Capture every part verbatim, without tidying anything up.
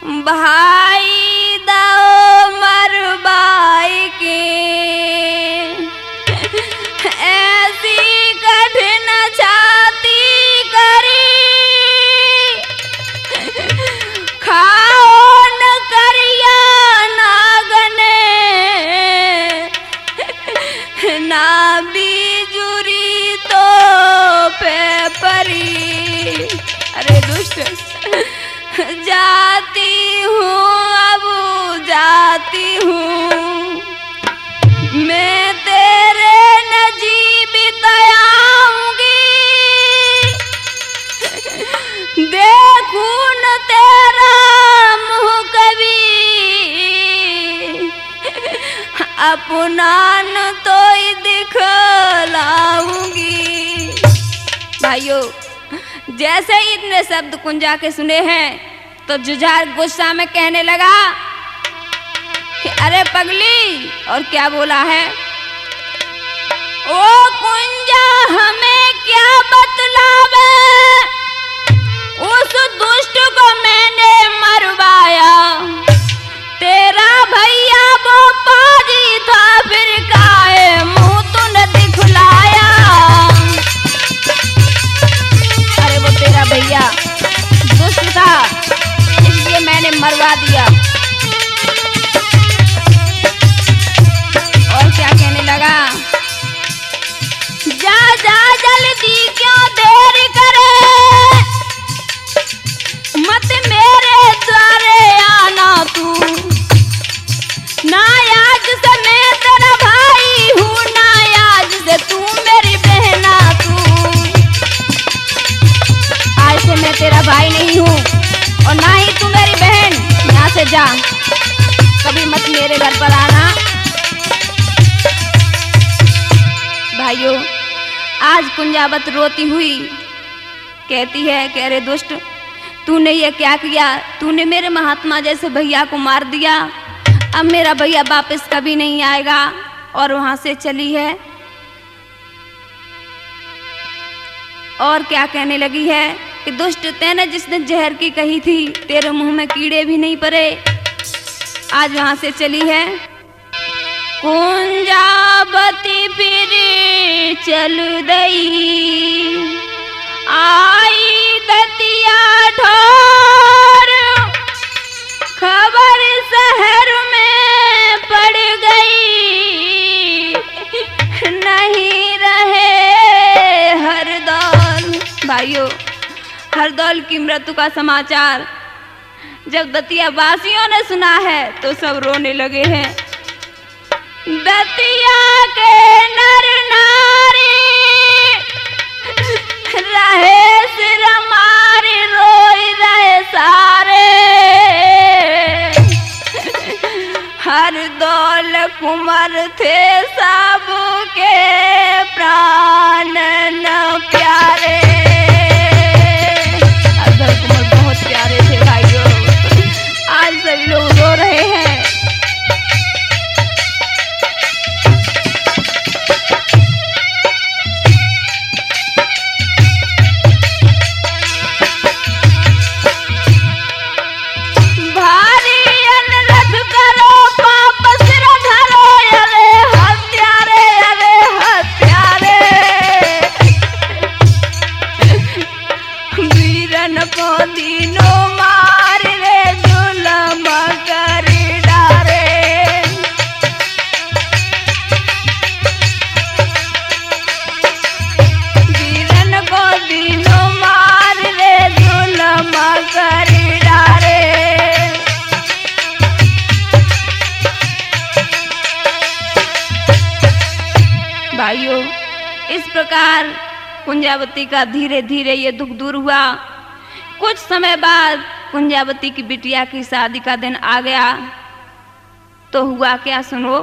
भाई दो मरबाई की ऐसी कठिन छाती करी खाओ न करिया नागने ना बीजुरी तो पे परी। अरे दुष्ट जाती हूँ अब जाती हूँ मैं तेरे नजीब आऊंगी देखूं न तेरा मुँह कभी अपना न तो ही दिखलाऊंगी। भाइयों, जैसे ही इतने शब्द कुंजा के सुने हैं तो जुझार गुस्सा में कहने लगा कि अरे पगली, और क्या बोला है? ओ कुंजा हमें क्या बतलावे, उस दुष्ट को मैंने मरवाया, तेरा भैया वो पाजी था फिर काहे मुंह तूने दिखलाया। अरे वो तेरा भैया दुष्ट था इसलिए मैंने मरवा दिया। और क्या कहने लगा? जा जा जल्दी क्यों देर करे, मत मेरे द्वारे आना तू, ना आज से मैं तेरा भाई हूँ, ना आज से तू मेरी बहना तू। आज से मैं तेरा भाई नहीं हूँ और ना ही तू मेरी बहन। यहाँ से जा, कभी मत मेरे घर पर आना। भाइयों, आज कुंजावत रोती हुई कहती है कि अरे दुष्ट, तूने ये क्या किया? तूने मेरे महात्मा जैसे भैया को मार दिया, अब मेरा भैया वापस कभी नहीं आएगा। और वहां से चली है और क्या कहने लगी है कि दुष्ट, तेने जिसने जहर की कही थी तेरे मुंह में कीड़े भी नहीं पड़े। आज वहां से चली है। कुंजावती फिर चल गई, आई दतिया ढोर, खबर शहर में पड़ गई, नहीं रहे हरदौल। भाइयों, हरदौल की मृत्यु का समाचार जब दतिया वासियों ने सुना है तो सब रोने लगे हैं। दतिया के नर नारी रहे सिर मारे रोई रहे सारे, हरदौल कुंवर थे सबके प्राण न प्यारे। हरदौल कुंवर बहुत प्यारे थे भाइयों, आज सभी लोग रो रहे हैं। भाइयों, इस प्रकार कुंजावती का धीरे धीरे ये दुख दूर हुआ। कुछ समय बाद कुंजावती की बिटिया की शादी का दिन आ गया तो हुआ क्या सुनो।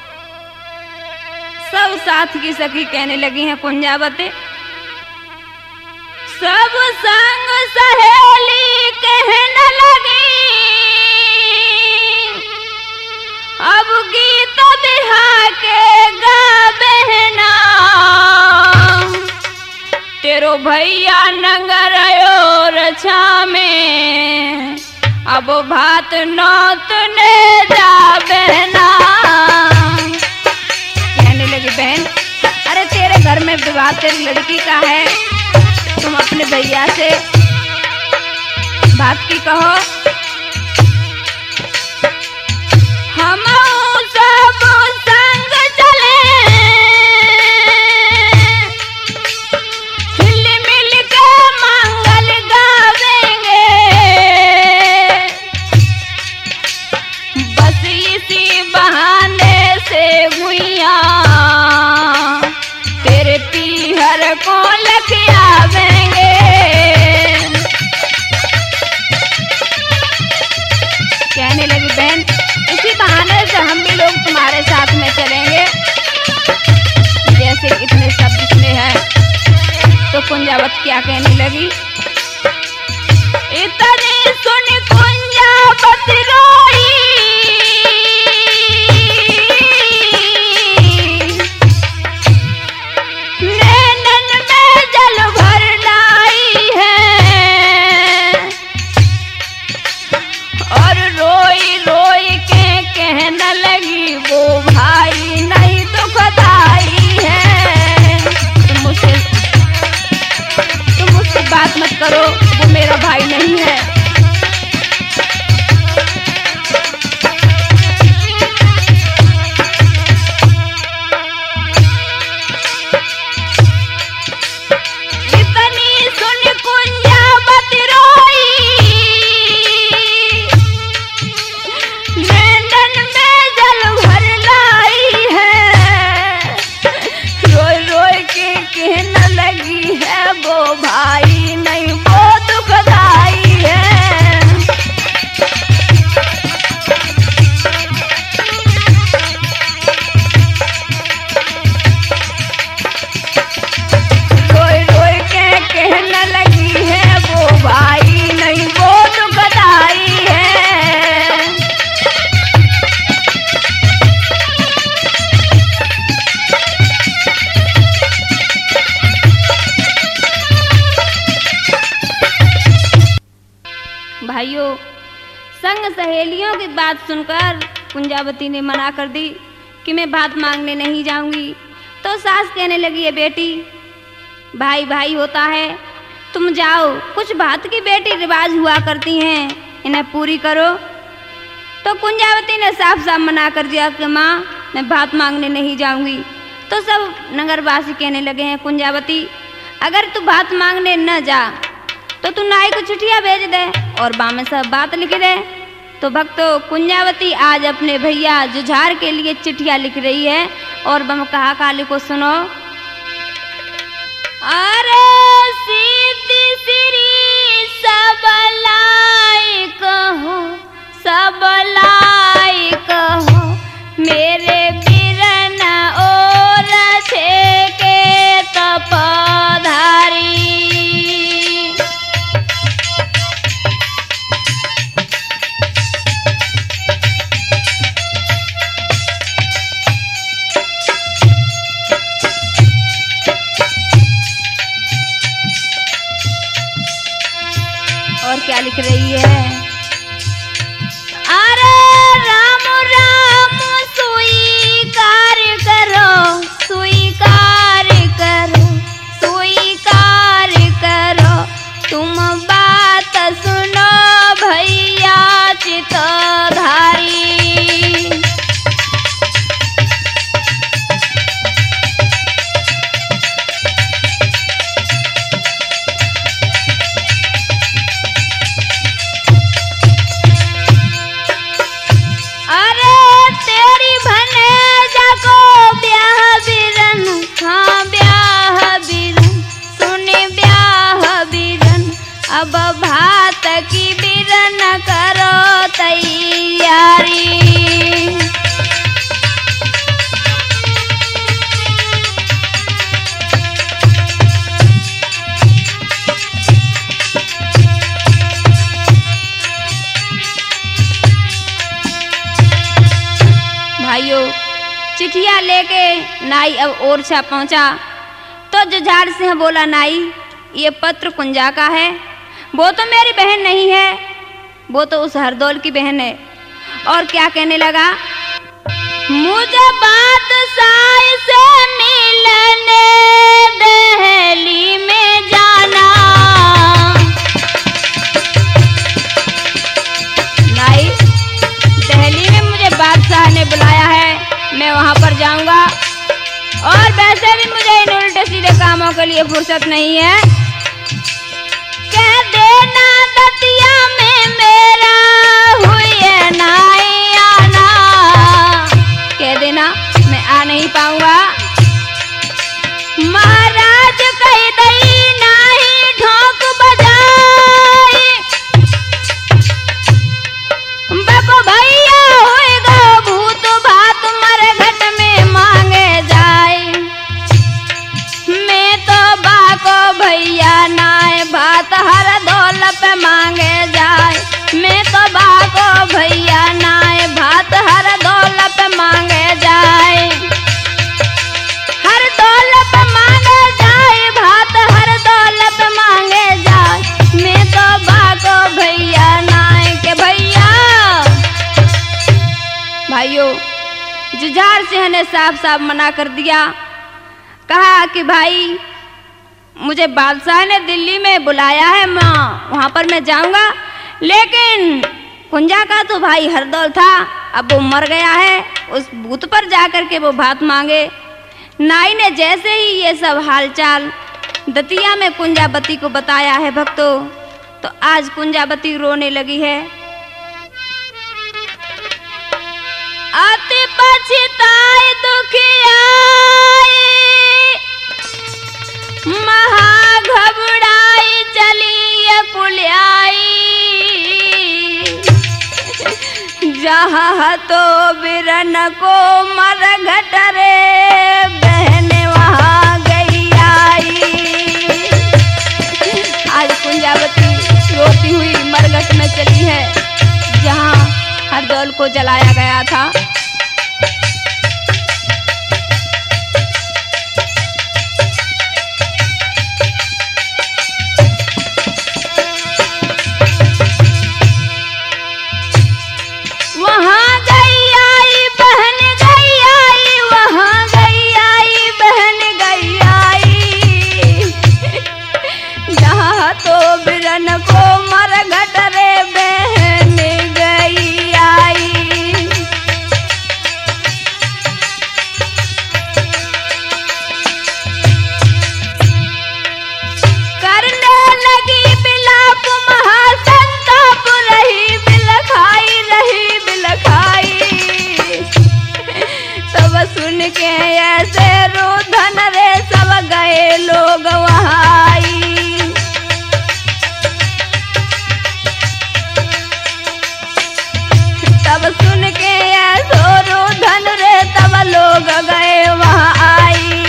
सब साथ की सखी कहने लगी हैं कुंजावती, सब संग सहेली कहने लगी, अब गीत बिहा के गा बहना, तेरो भैया नंगर और छा में अब भात नौत ने जा बहना। कहने लगी बहन, अरे तेरे घर में विवाह तेरी लड़की का है, तुम अपने भैया से बात की कहो। हम सब संग चले, हिल मिल के मंगल गावेंगे, बस इसी बहाने से हुइया तेरे पीहर को लेके आवेंगे। कहने लगी बहन, इसी बहाने से हम भी लोग तुम्हारे साथ में चलेंगे। जैसे इतने शब्द सुने हैं तो कुंजावत क्या कहने लगी, इतनी सुन कुंजावत रोई, नैनन में जल भर लाई है, और रोई रोई के कहने लगी वो भाई नहीं दुखदाई है। तुम मुझसे तुम मुझसे बात मत करो, वो मेरा भाई नहीं है। इतनी सुन कुंजावत रोई, नैनन में जल भर लाई है, रोई रोई के कहने लगी है वो भाई नहीं वो दुखदाई है। रोई रोई के कहने लगी है वो भाई नहीं वो दुखदाई है। भाइयों, संग सहेलियों की बात सुनकर कुंजावती ने मना कर दी कि मैं भात मांगने नहीं जाऊंगी। तो सास कहने लगी, है बेटी, भाई भाई होता है, तुम जाओ, कुछ भात की बेटी रिवाज हुआ करती हैं, इन्हें पूरी करो। तो कुंजावती ने साफ साफ मना कर दिया कि माँ मैं भात मांगने नहीं जाऊंगी। तो सब नगरवासी कहने लगे हैं, कुंजावती अगर तू भात मांगने न जा तो तू नाई को चिट्ठियाँ भेज दे और बा में सब बात लिख दे। तो भक्तों, कुंजावती आज अपने भैया जुझार के लिए चिट्ठियाँ लिख रही है और बम कहा काली को सुनो। अरे सीधी श्री सबलाई कहो, सबलाई कहो, मेरे बिरन और छे के तपधारी। और क्या लिख रही है, अरे राम राम स्वीकार करो, स्वीकार करो, स्वीकार करो, तुम बात सुनो भैया चितधारी। अब भात की बिरन करो तैयारी। भाइयों, चिट्ठियाँ लेके नाई अब ओरछा पहुंचा तो जुझार सिंह बोला, नाई ये पत्र कुंजा का है, वो तो मेरी बहन नहीं है, वो तो उस हरदौल की बहन है। और क्या कहने लगा, मुझे बादशाह से मिलने दहली में जाना। नहीं, दहली में मुझे बादशाह ने बुलाया है, मैं वहां पर जाऊंगा। और वैसे भी मुझे इन उल्टे सीधे कामों के लिए फुर्सत नहीं है। कह देना दतिया में मेरा हुए नहीं आना, कह देना मैं आ नहीं पाऊंगा। महाराज कह दई नहीं ढोक बजाई, बाबू भैया होएगा भूत भात मर घट में मांगे जाए। मैं तो बाको भैया नाय भात हर दौल पे मांगे जाए। मैं तो बाको भैया नाय भात हर दौल पे मांगे जाए। हर दौल पे मांगे जाए भात हर दौल पे मांगे जाए। मैं तो बाको भैया नाय के भैया। भाइयों, जुझार सिंह ने साफ साफ मना कर दिया। कहा कि भाई मुझे बादशाह ने दिल्ली में बुलाया है, मैं वहाँ पर मैं जाऊँगा। लेकिन कुंजा का तो भाई हरदौल था, अब वो मर गया है, उस बूथ पर जा कर के वो भात मांगे। नाई ने जैसे ही ये सब हालचाल दतिया में कुंजावती को बताया है भक्तों, तो आज कुंजावती रोने लगी है। अति पछताई दुखियाई महा घबराई चली कुलियाई। जहाँ तो बिरन को मर घट रे बहन वहाँ गई आई। आज कुंजावती रोती हुई मरघट में चली है, जहाँ हरदौल को जलाया गया था। वहाँ गई आई बहन गई आई, वहाँ गई आई बहन गई आई। जहाँ तो बिरन को मर घट रे बहन गई आई। करने लगी बिलाप महासंताप रही बिलखाई रही बिलखाई। सब सुन के ऐसे रोधन रे सब गए लोग वहाँ आई। तब सुन के ऐसो रोधन रे तब लोग गए वहाँ आई।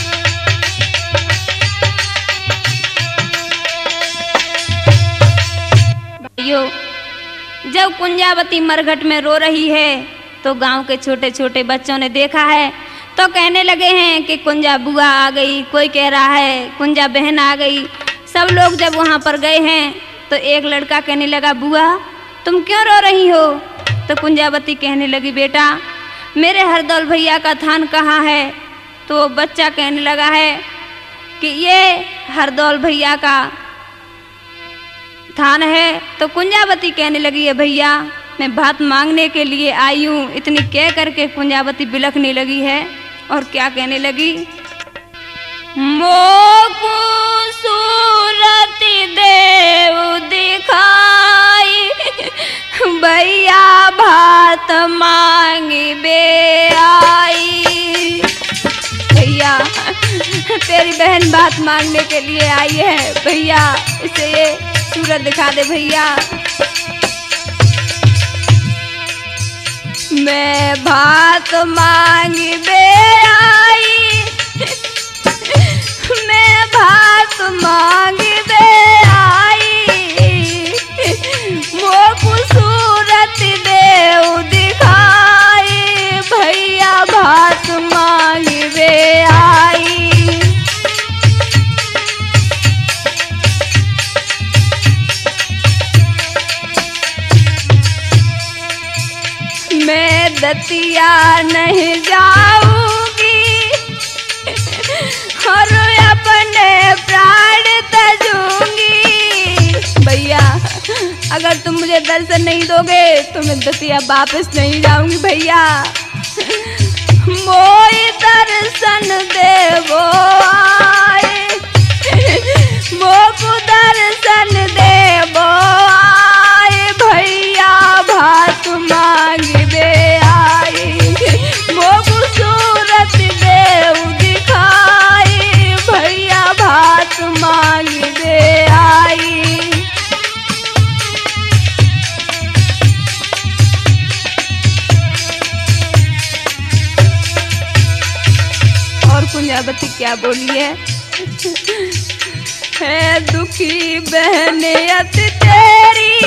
भाइयों, जब कुंजावती मरघट में रो रही है तो गांव के छोटे छोटे बच्चों ने देखा है, तो कहने लगे हैं कि कुंजा बुआ आ गई, कोई कह रहा है कुंजा बहन आ गई। सब लोग जब वहाँ पर गए हैं तो एक लड़का कहने लगा, बुआ तुम क्यों रो रही हो? तो कुंजावती कहने लगी, बेटा मेरे हरदौल भैया का थान कहाँ है? तो बच्चा कहने लगा है कि ये हरदौल भैया का थान है। तो कुंजावती कहने लगी है, भैया मैं भात मांगने के लिए आई हूँ। इतनी कह करके कुंजावती बिलखने लगी है और क्या कहने लगी, मोकू सूरत देव दिखाई भैया भात मांगी बे आई। भैया तेरी बहन भात मांगने के लिए आई है, भैया इसे ये सूरत दिखा दे भैया। मैं भात मांगी बे आई, मैं भात मांगी बे आई। मोकू सूरत देव दिखाई भैया भात मांगी बे आई। मैं दतिया नहीं जाऊंगी और अपने प्राण तजूंगी। भैया अगर तुम मुझे दर्शन नहीं दोगे तो मैं दतिया वापस नहीं जाऊंगी। भैया मोई दर्शन देवो आए, मोको दर्शन देवो आए, भैया भात मांग दे आई, मोको सूरत देव दिखाई, भैया भात मांग दे आई। और कुंजावती क्या बोली है? है दुखी बहनियत तेरी,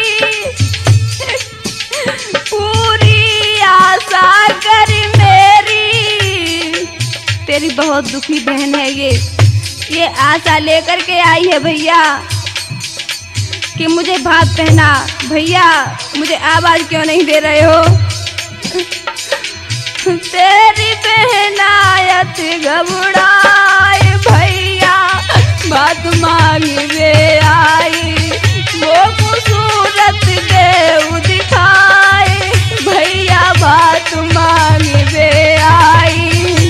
पूरी आशा कर मेरी। तेरी बहुत दुखी बहन है ये ये आशा लेकर के आई है भैया कि मुझे भात पहना। भैया मुझे आवाज क्यों नहीं दे रहे हो? तेरी बहनायत घबराए, भैया बात मांग दे आई, वो खूबसूरत देव दिखाए, भैया बात मांग दे आई।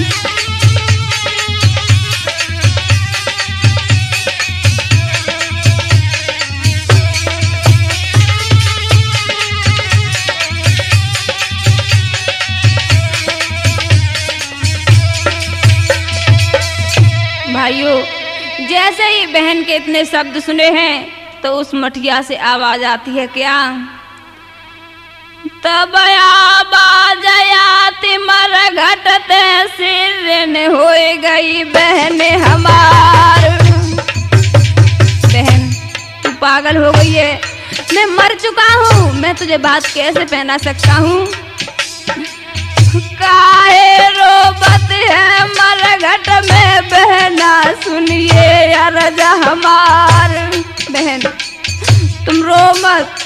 भाइयों जैसे ही बहन के इतने शब्द सुने हैं तो उस मठिया से आवाज आती है क्या? तब आवाज आती मर घटते सिर हो गई बहन हमार। बहन तू पागल हो गई है, मैं मर चुका हूँ, मैं तुझे बात कैसे पहना सकता हूँ? काहे रोबत है मरघट में बहना, सुनिए अरज हमार। बहन तुम रो मत,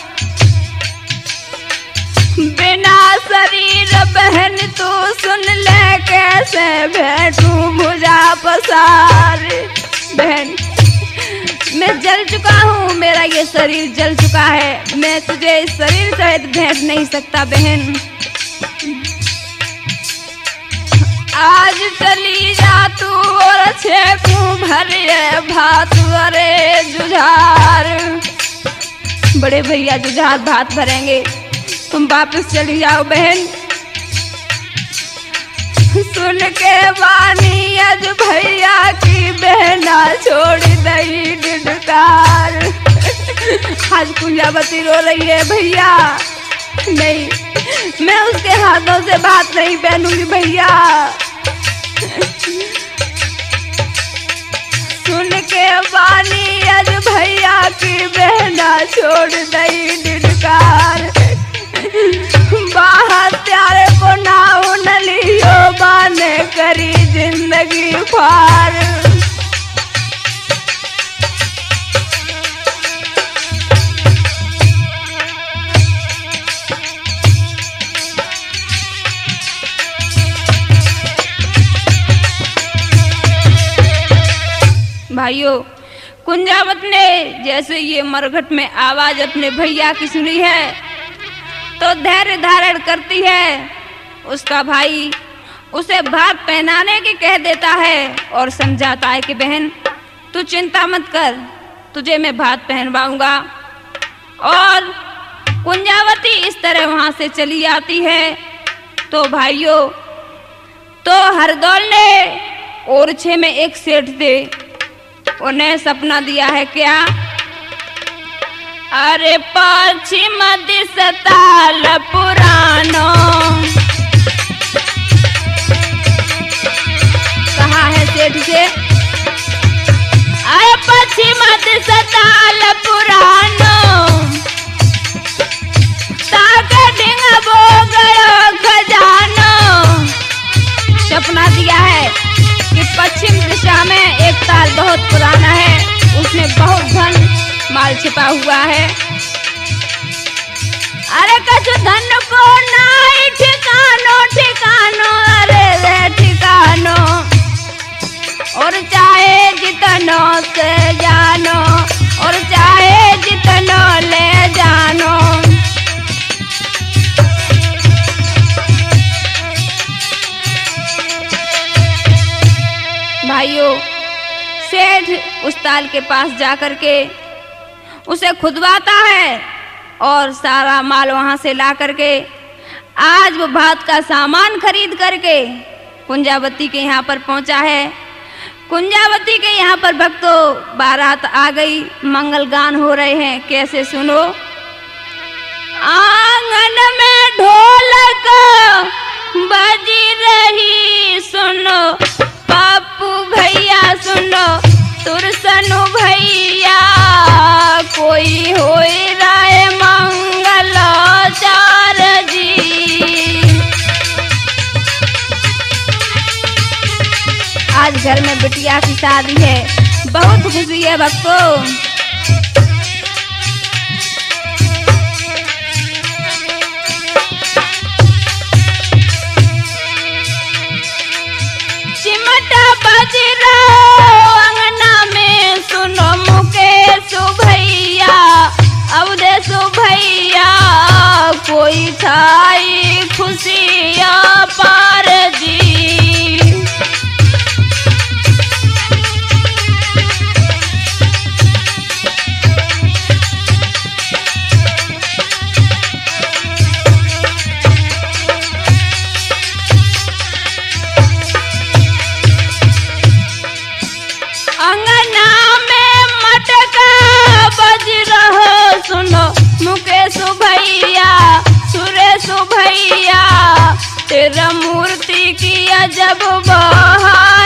बिना शरीर बहन तू सुन ले कैसे बैठूं भुजा पसार। बहन मैं जल चुका हूँ, मेरा ये शरीर जल चुका है, मैं तुझे इस शरीर सहित भेंट नहीं सकता। बहन आज चली जा तू और छेकू भरे भात भरे जुझार। बड़े भैया जुझार भात भरेंगे, तुम वापस चली जाओ। बहन सुन के बानी आज भैया की बहना छोड़ दई डिडकार। आज कुंजावती रो रही है भैया, नहीं मैं उसके हाथों से बात नहीं पहनूंगी। भैया सुन के बानी आज भैया की बहना छोड़ दई डिडकार। बाहर प्यारे को नाव न लियो बाने करी जिंदगी पार। भाइयों कुंजावत ने जैसे ये मरघट में आवाज अपने भैया की सुनी है तो धैर्य धारण करती है। उसका भाई उसे भात पहनाने की कह देता है और समझाता है कि बहन तू चिंता मत कर, तुझे मैं भात पहनवाऊंगा। और कुंजावती इस तरह वहां से चली आती है। तो भाइयों तो हरदौल ने ओरछे में एक सेठ थे, उन्हें सपना दिया है क्या? अरे पश्चिम दिशा ताल पुरानो, कहा है सेठ से? अरे पश्चिम दिशा ताल पुरानो, ताके ढिंग बो गयो खजानो। सपना दिया है कि पश्चिम दिशा में एक ताल बहुत पुराना है, उसमें बहुत धन माल छिपा हुआ है। अरे कछु धन को नाई ठिकानो ठिकानो अरे रे ठिकानो, और चाहे जितनो से जानो, और चाहे जितनो ले जानो। भाइयों, सेठ उस ताल के पास जाकर के उसे खुदवाता है और सारा माल वहां से ला करके आज वो भात का सामान खरीद करके कुंजावती के यहाँ पर पहुंचा है। कुंजावती के यहाँ पर भक्तों बारात आ गई, मंगल गान हो रहे हैं। कैसे सुनो, आंगन में ढोलक बजी रही, सुनो पप्पू भैया सुनो तुरसनु भैया, कोई होई राय मंगलाचार जी। आज घर में बिटिया की शादी है, बहुत खुशी है भक्तों। चिमटा बज रहा अंगना में, सुनो मुकेश भैया अवधेश भैया, कोई छाई खुशिया पार जी। अंगना में मटका बज रहो, सुनो मुकेश भैया सुरेश भैया, तेरा मूर्ति की अजब बहार